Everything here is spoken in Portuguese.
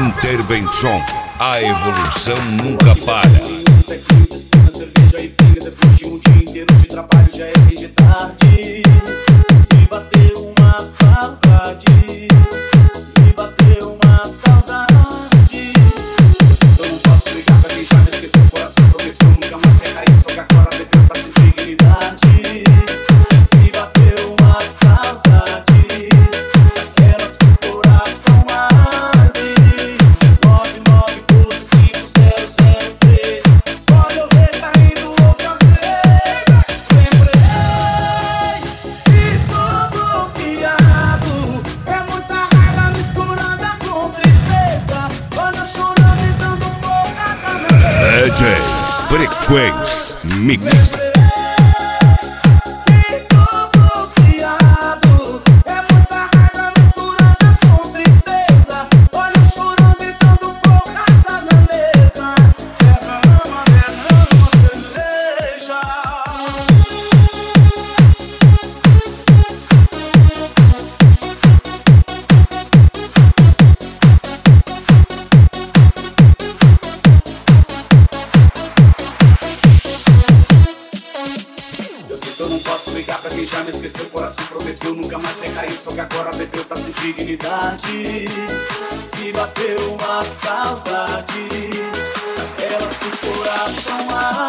Intervenção. A evolução nunca para. Cerveja e pinga depois de um dia inteiro de trabalho, já é fim de tarde. Me bateu uma saudade. Me bateu uma saudade. Eu não posso ligar pra quem já me esqueceu. O coração prometeu nunca mais recair. Só que agora bebeu pra ter dignidade. Me bateu uma saudade. Daquelas que o coração arde. 99125003. Pode eu ver caindo outra vez. Lembrei e todo piado. É muita raiva misturada com tristeza. Olha chorando e dando porrada na cabeça. DJ Frequência Mix. Eu não posso ligar pra quem já me esqueceu. O coração prometeu nunca mais recair. Só que agora bebeu, tá sem dignidade. Me bateu uma saudade. Daquelas que o coração